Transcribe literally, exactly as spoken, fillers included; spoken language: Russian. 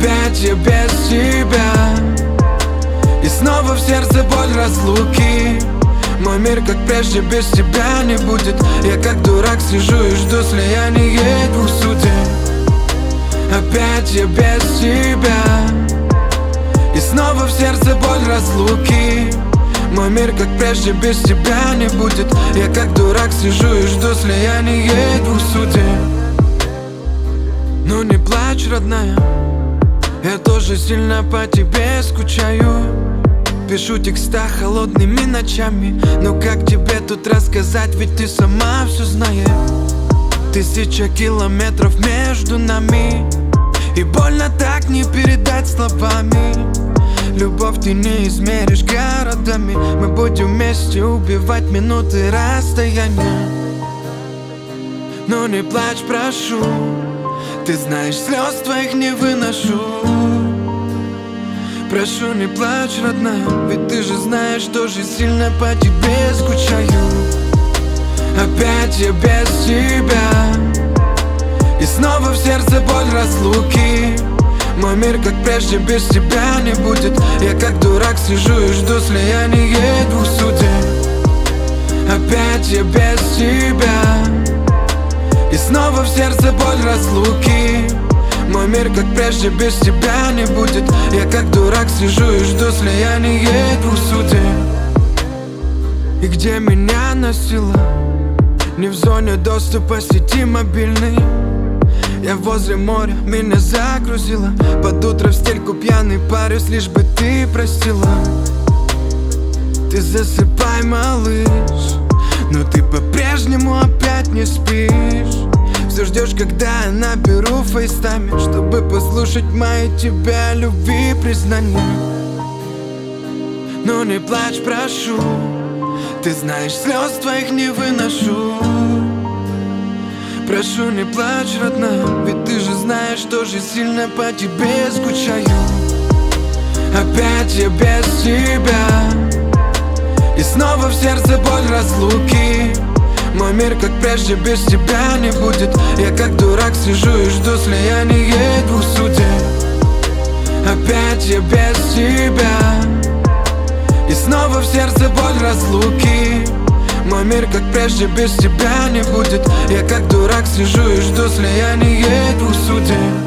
Опять я без тебя, и снова в сердце боль разлуки. Мой мир, как прежде, без тебя не будет. Я как дурак сижу и жду слияния двух судеб. Опять я без тебя, и снова в сердце боль разлуки. Мой мир, как прежде, без тебя не будет. Я как дурак сижу и жду слияния двух судеб. Ну не плачь, родная, я тоже сильно по тебе скучаю. Пишу текста холодными ночами, но как тебе тут рассказать, ведь ты сама все знаешь. Тысяча километров между нами, и больно так не передать словами. Любовь ты не измеришь городами. Мы будем вместе убивать минуты расстояния. Но не плачь, прошу, ты знаешь, слез твоих не выношу. Прошу, не плачь, родная, ведь ты же знаешь, что же сильно по тебе скучаю. Опять я без тебя, и снова в сердце боль разлуки. Мой мир, как прежде, без тебя не будет. Я как дурак сижу и жду слияния двух судеб. Опять я без тебя, и снова в сердце боль разлуки. Мой мир, как прежде, без тебя не будет. Я как дурак сижу и жду слияния двух судеб. И где меня носило? Не в зоне доступа сети мобильной. Я возле моря, меня загрузило. Под утро в стельку пьяный парюсь, лишь бы ты простила. Ты засыпай, малыш, но ты по-прежнему опять не спишь. Все ждешь, когда я наберу фейстайме, чтобы послушать мои тебя любви признания. Ну не плачь, прошу, ты знаешь, слез твоих не выношу. Прошу, не плачь, родная, ведь ты же знаешь, что же сильно по тебе скучаю. Опять я без тебя, и снова в сердце боль разлуки. Мой мир, как прежде, без тебя не будет. Я как дурак сижу и жду слияния двух судеб. Опять я без тебя, и снова в сердце боль разлуки. Мой мир, как прежде, без тебя не будет. Я как дурак сижу и жду слияния двух судеб.